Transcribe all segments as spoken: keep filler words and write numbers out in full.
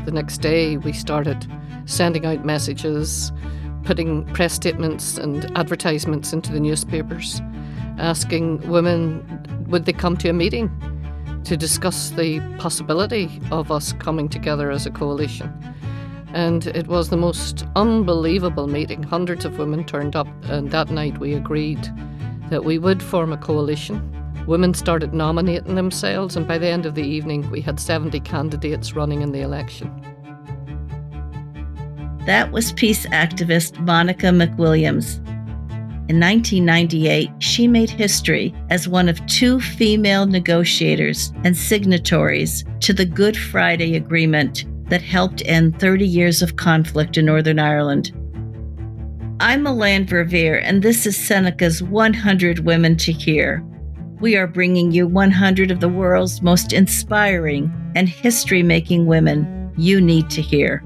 The next day, we started sending out messages, putting press statements and advertisements into the newspapers, asking women would they come to a meeting to discuss the possibility of us coming together as a coalition. And it was the most unbelievable meeting. Hundreds of women turned up, and that night we agreed that we would form a coalition. Women started nominating themselves, and by the end of the evening we had seventy candidates running in the election. That was peace activist Monica McWilliams. In nineteen ninety-eight, she made history as one of two female negotiators and signatories to the Good Friday Agreement that helped end thirty years of conflict in Northern Ireland. I'm Melanne Verveer, and this is Seneca's one hundred Women to Hear. We are bringing you one hundred of the world's most inspiring and history-making women you need to hear.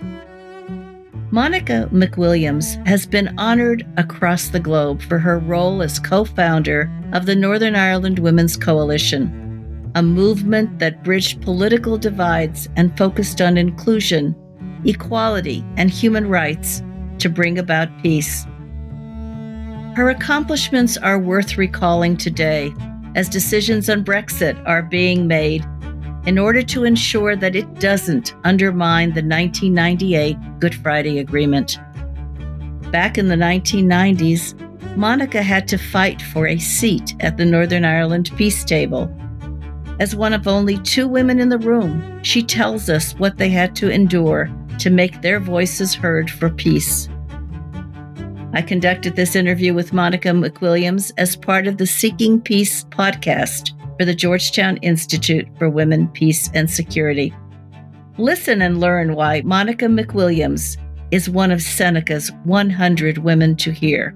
Monica McWilliams has been honored across the globe for her role as co-founder of the Northern Ireland Women's Coalition, a movement that bridged political divides and focused on inclusion, equality, and human rights to bring about peace. Her accomplishments are worth recalling today as decisions on Brexit are being made in order to ensure that it doesn't undermine the nineteen ninety-eight Good Friday Agreement. Back in the nineteen nineties, Monica had to fight for a seat at the Northern Ireland peace table. As one of only two women in the room, she tells us what they had to endure to make their voices heard for peace. I conducted this interview with Monica McWilliams as part of the Seeking Peace podcast for the Georgetown Institute for Women, Peace, and Security. Listen and learn why Monica McWilliams is one of Seneca's one hundred Women to Hear.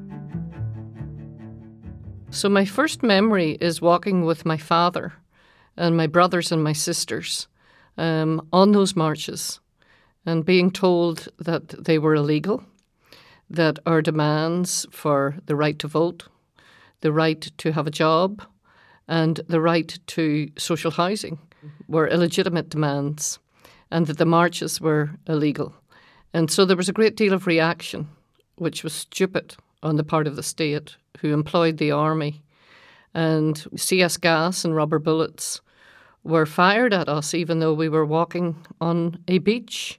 So my first memory is walking with my father and my brothers and my sisters um, on those marches and being told that they were illegal, that our demands for the right to vote, the right to have a job, and the right to social housing were illegitimate demands, and that the marches were illegal. And so there was a great deal of reaction, which was stupid on the part of the state, who employed the army. And C S gas and rubber bullets were fired at us, even though we were walking on a beach.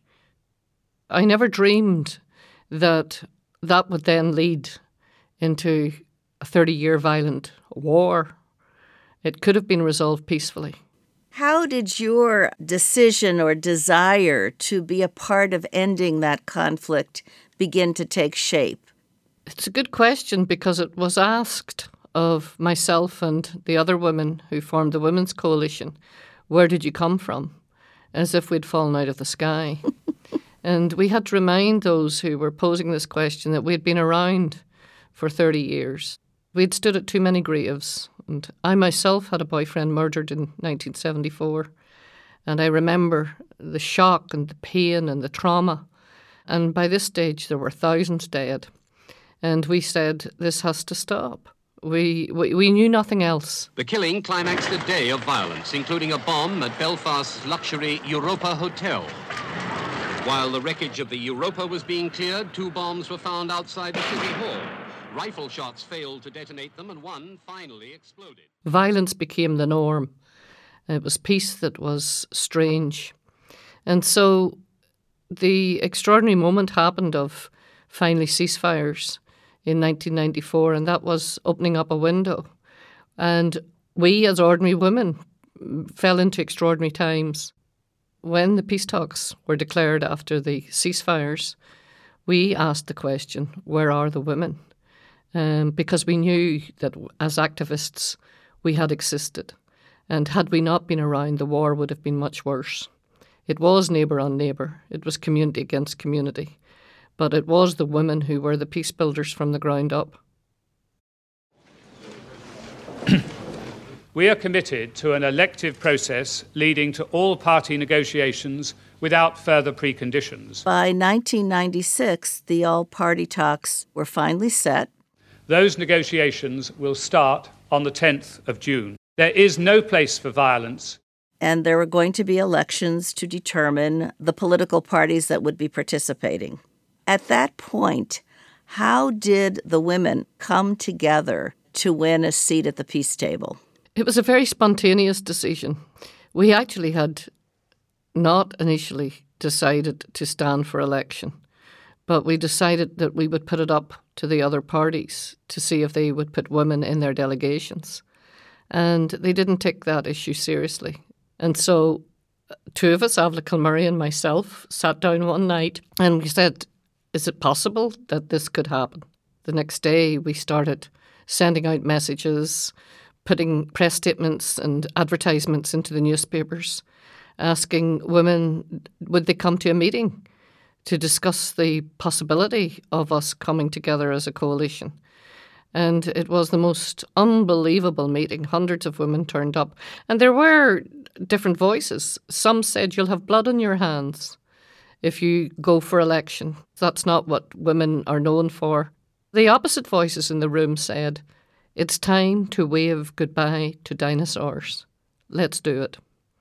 I never dreamed that that would then lead into a thirty-year violent war. It could have been resolved peacefully. How did your decision or desire to be a part of ending that conflict begin to take shape? It's a good question because it was asked of myself and the other women who formed the Women's Coalition, where did you come from? As if we'd fallen out of the sky. And we had to remind those who were posing this question that we'd been around for thirty years. We'd stood at too many graves. And I myself had a boyfriend murdered in nineteen seventy-four. And I remember the shock and the pain and the trauma. And by this stage, there were thousands dead. And we said, this has to stop. We, we, we knew nothing else. The killing climaxed a day of violence, including a bomb at Belfast's luxury Europa Hotel. While the wreckage of the Europa was being cleared, two bombs were found outside the City Hall. Rifle shots failed to detonate them, and one finally exploded. Violence became the norm. It was peace that was strange. And so the extraordinary moment happened of finally ceasefires in nineteen ninety-four, and that was opening up a window. And we, as ordinary women, fell into extraordinary times. When the peace talks were declared after the ceasefires, we asked the question, where are the women? Um, because we knew that as activists we had existed. And had we not been around, the war would have been much worse. It was neighbour on neighbour. It was community against community. But it was the women who were the peace builders from the ground up. We are committed to an elective process leading to all-party negotiations without further preconditions. By nineteen ninety-six, the all-party talks were finally set. Those negotiations will start on the tenth of June. There is no place for violence. and there were going to be elections to determine the political parties that would be participating. At that point, how did the women come together to win a seat at the peace table? It was a very spontaneous decision. We actually had not initially decided to stand for election, but we decided that we would put it up to the other parties to see if they would put women in their delegations. And they didn't take that issue seriously. And so two of us, Avla Kilmurray and myself, sat down one night and we said, is it possible that this could happen? The next day we started sending out messages, putting press statements and advertisements into the newspapers, asking women would they come to a meeting to discuss the possibility of us coming together as a coalition. And it was the most unbelievable meeting. Hundreds of women turned up. And there were different voices. Some said you'll have blood on your hands if you go for election. That's not what women are known for. The opposite voices in the room said, it's time to wave goodbye to dinosaurs. Let's do it.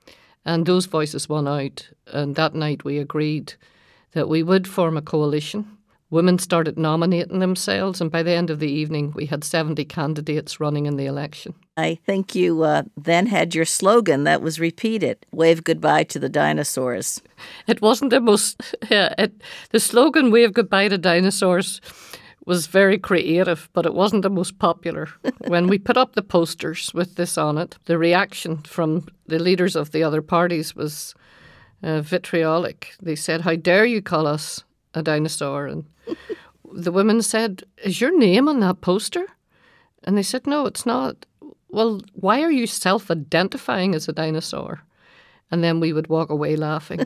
And those voices won out. And that night we agreed that we would form a coalition. Women started nominating themselves, and by the end of the evening, we had seventy candidates running in the election. I think you uh, then had your slogan that was repeated, wave goodbye to the dinosaurs. It wasn't the most... Yeah, it, the slogan, wave goodbye to dinosaurs, was very creative, but it wasn't the most popular. When we put up the posters with this on it, the reaction from the leaders of the other parties was uh, vitriolic. They said, how dare you call us a dinosaur? And the women said, is your name on that poster? And they said, no, it's not. Well, why are you self-identifying as a dinosaur? And then we would walk away laughing.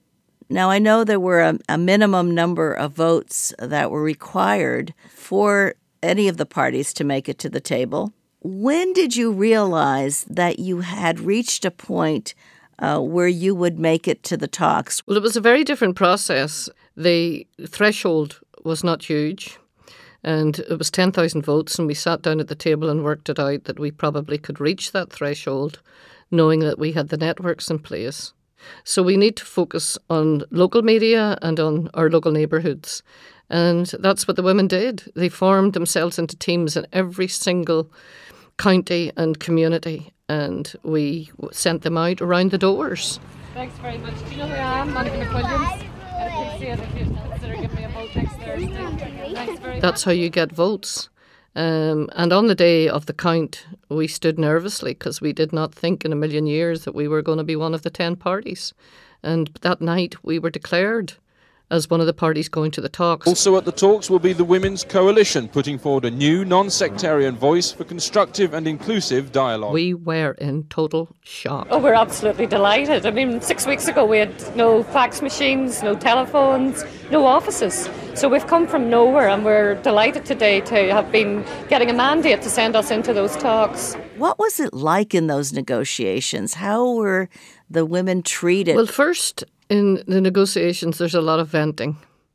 Now, I know there were a, a minimum number of votes that were required for any of the parties to make it to the table. When did you realize that you had reached a point uh, where you would make it to the talks? Well, it was a very different process. The threshold was not huge, and it was ten thousand votes, and we sat down at the table and worked it out that we probably could reach that threshold, knowing that we had the networks in place. So we need to focus on local media and on our local neighbourhoods. And that's what the women did. They formed themselves into teams in every single county and community, and we sent them out around the doors. Thanks very much. Do you know who I am? Monica McWilliams. I'd appreciate if you'd consider giving me a vote next Thursday. Thanks very much. That's how you get votes. Um, and on the day of the count, we stood nervously because we did not think in a million years that we were going to be one of the ten parties. And that night we were declared as one of the parties going to the talks. Also at the talks will be the Women's Coalition, putting forward a new non-sectarian voice for constructive and inclusive dialogue. We were in total shock. Oh, we're absolutely delighted. I mean, six weeks ago we had no fax machines, no telephones, no offices. So we've come from nowhere, and we're delighted today to have been getting a mandate to send us into those talks. What was it like in those negotiations? How were the women treated? Well, first, in the negotiations, there's a lot of venting.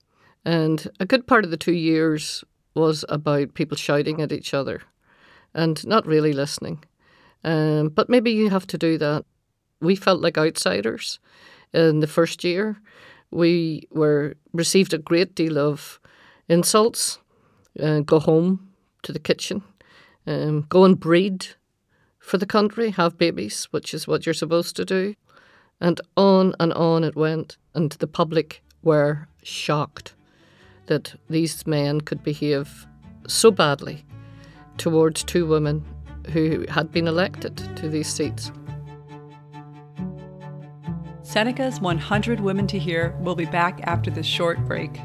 And a good part of the two years was about people shouting at each other and not really listening. Um, but maybe you have to do that. We felt like outsiders in the first year. We were received a great deal of insults. Uh, go home to the kitchen. Um, go and breed for the country. Have babies, which is what you're supposed to do. And on and on it went. And the public were shocked that these men could behave so badly towards two women who had been elected to these seats. Seneca's one hundred Women to Hear will be back after this short break.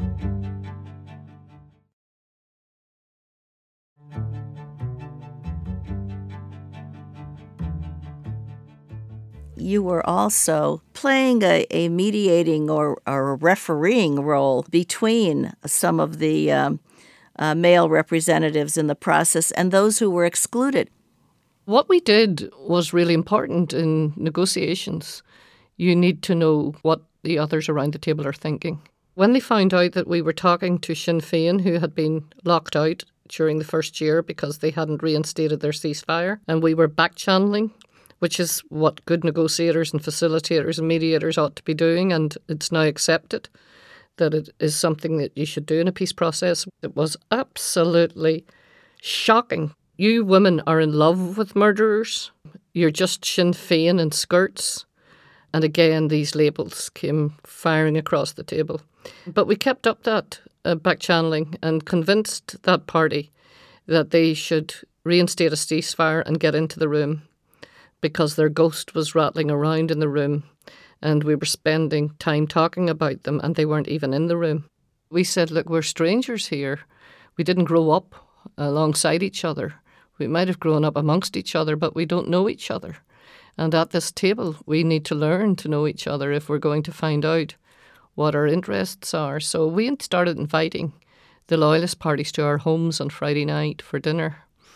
You were also playing a, a mediating or, or a refereeing role between some of the um, uh, male representatives in the process and those who were excluded. What we did was really important in negotiations. You need to know what the others around the table are thinking. When they found out that we were talking to Sinn Féin, who had been locked out during the first year because they hadn't reinstated their ceasefire, and we were back-channeling which is what good negotiators and facilitators and mediators ought to be doing, and it's now accepted that it is something that you should do in a peace process. It was absolutely shocking. You women are in love with murderers. You're just Sinn Féin in skirts. And again, these labels came firing across the table. But we kept up that uh, back-channeling and convinced that party that they should reinstate a ceasefire and get into the room, because their ghost was rattling around in the room and we were spending time talking about them and they weren't even in the room. We said, look, we're strangers here. We didn't grow up alongside each other. We might have grown up amongst each other, but we don't know each other. And at this table, we need to learn to know each other if we're going to find out what our interests are. So we started inviting the loyalist parties to our homes on Friday night for dinner.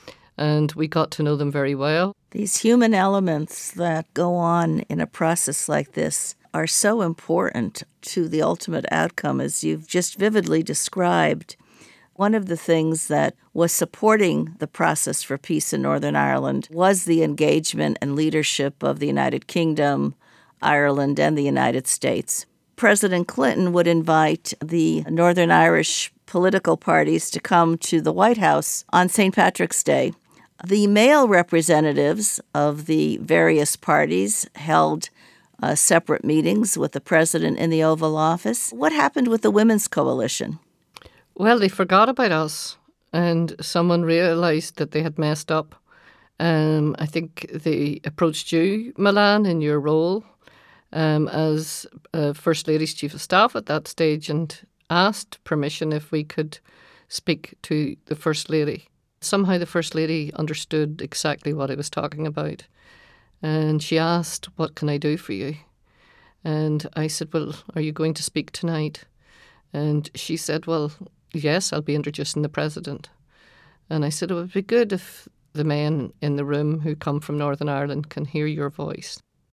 And we got to know them very well. These human elements that go on in a process like this are so important to the ultimate outcome, as you've just vividly described. One of the things that was supporting the process for peace in Northern Ireland was the engagement and leadership of the United Kingdom, Ireland, and the United States. President Clinton would invite the Northern Irish political parties to come to the White House on Saint Patrick's Day. The male representatives of the various parties held uh, separate meetings with the president in the Oval Office. What happened with the Women's Coalition? Well, they forgot about us, and someone realised that they had messed up. Um, I think they approached you, Milan, in your role um, as uh, First Lady's Chief of Staff at that stage, and asked permission if we could speak to the First Lady. Somehow the First Lady understood exactly what I was talking about. And she asked, what can I do for you? And I said, well, are you going to speak tonight? And she said, well, yes, I'll be introducing the President. And I said, it would be good if the men in the room who come from Northern Ireland can hear your voice.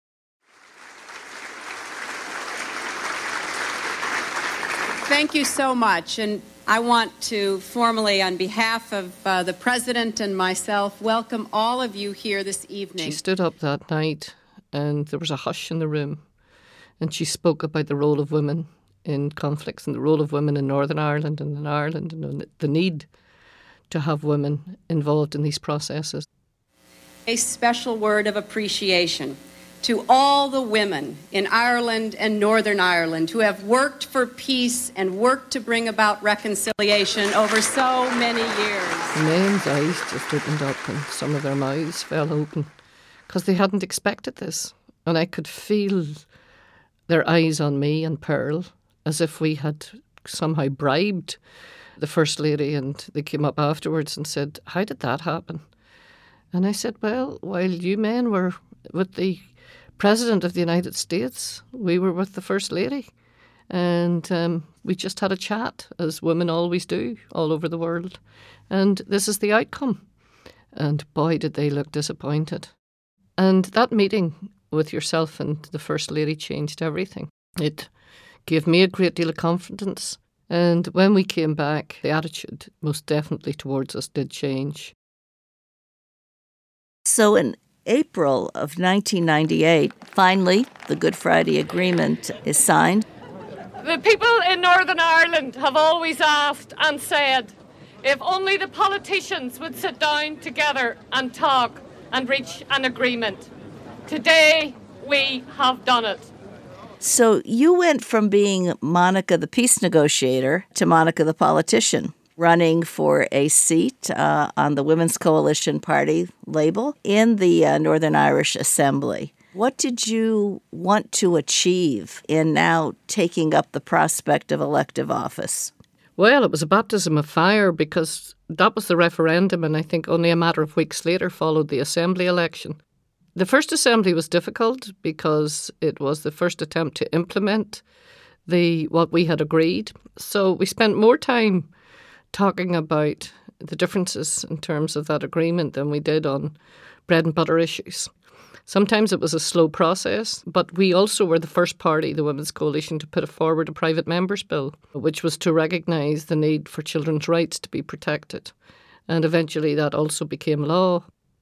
Thank you so much. And I want to formally, on behalf of uh, the President and myself, welcome all of you here this evening. She stood up that night and there was a hush in the room. And she spoke about the role of women in conflicts and the role of women in Northern Ireland and in Ireland and the need to have women involved in these processes. A special word of appreciation to all the women in Ireland and Northern Ireland who have worked for peace and worked to bring about reconciliation over so many years. The men's eyes just opened up and some of their mouths fell open because they hadn't expected this. And I could feel their eyes on me and Pearl as if we had somehow bribed the First Lady, and they came up afterwards and said, how did that happen? And I said, well, while you men were with the President of the United States, we were with the First Lady. And um, we just had a chat, as women always do, all over the world. And this is the outcome. And boy, did they look disappointed. And that meeting with yourself and the First Lady changed everything. It gave me a great deal of confidence. And when we came back, the attitude most definitely towards us did change. So in April of nineteen ninety-eight, finally, the Good Friday Agreement is signed. The people in Northern Ireland have always asked and said, if only the politicians would sit down together and talk and reach an agreement. Today, we have done it. So you went from being Monica the peace negotiator to Monica the politician, running for a seat uh, on the Women's Coalition Party label in the uh, Northern Irish Assembly. What did you want to achieve in now taking up the prospect of elective office? Well, it was a baptism of fire because that was the referendum, and I think only a matter of weeks later followed the Assembly election. The first Assembly was difficult because it was the first attempt to implement the what we had agreed. So we spent more time talking about the differences in terms of that agreement than we did on bread and butter issues. Sometimes it was a slow process, but we also were the first party, the Women's Coalition, to put forward a private members' bill, which was to recognise the need for children's rights to be protected. And eventually that also became law.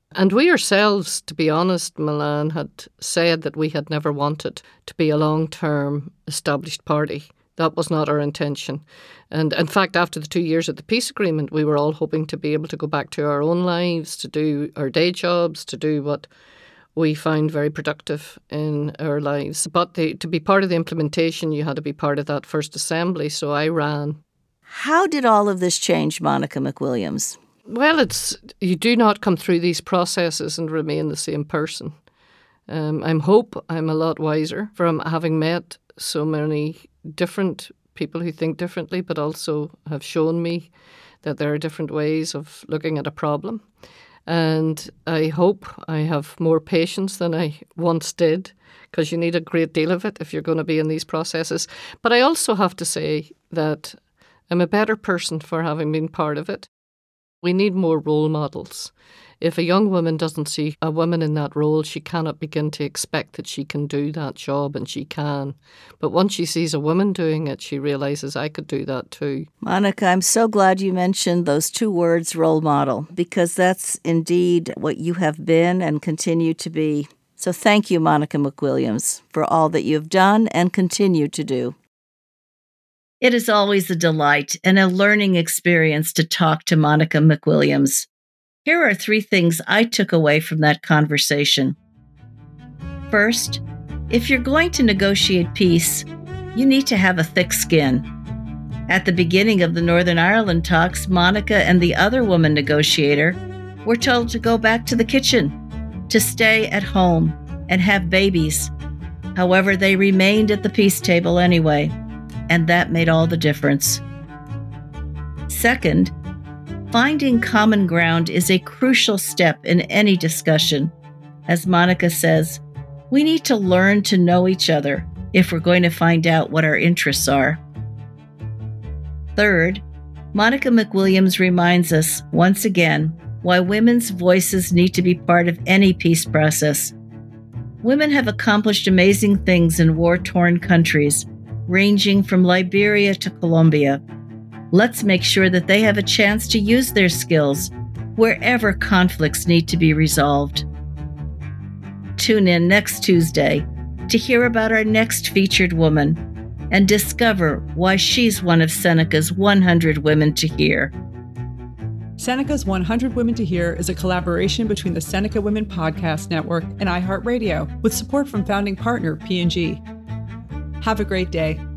And we ourselves, to be honest, Milan, had said that we had never wanted to be a long-term established party. That was not our intention. And in fact, after the two years of the peace agreement, we were all hoping to be able to go back to our own lives, to do our day jobs, to do what we found very productive in our lives. But the, to be part of the implementation, you had to be part of that first assembly, so I ran. How did all of this change Monica McWilliams? Well, it's you do not come through these processes and remain the same person. Um, I hope I'm a lot wiser from having met so many different people who think differently, but also have shown me that there are different ways of looking at a problem. And I hope I have more patience than I once did, because you need a great deal of it if you're going to be in these processes. But I also have to say that I'm a better person for having been part of it. We need more role models. If a young woman doesn't see a woman in that role, she cannot begin to expect that she can do that job, and she can. But once she sees a woman doing it, she realises I could do that too. Monica, I'm so glad you mentioned those two words, role model, because that's indeed what you have been and continue to be. So thank you, Monica McWilliams, for all that you've done and continue to do. It is always a delight and a learning experience to talk to Monica McWilliams. Here are three things I took away from that conversation. First, if you're going to negotiate peace, you need to have a thick skin. At the beginning of the Northern Ireland talks, Monica and the other woman negotiator were told to go back to the kitchen, to stay at home and have babies. However, they remained at the peace table anyway, and that made all the difference. Second, finding common ground is a crucial step in any discussion. As Monica says, we need to learn to know each other if we're going to find out what our interests are. Third, Monica McWilliams reminds us, once again, why women's voices need to be part of any peace process. Women have accomplished amazing things in war-torn countries, ranging from Liberia to Colombia. Let's make sure that they have a chance to use their skills wherever conflicts need to be resolved. Tune in next Tuesday to hear about our next featured woman and discover why she's one of Seneca's one hundred Women to Hear. Seneca's one hundred Women to Hear is a collaboration between the Seneca Women Podcast Network and iHeartRadio, with support from founding partner P and G. Have a great day.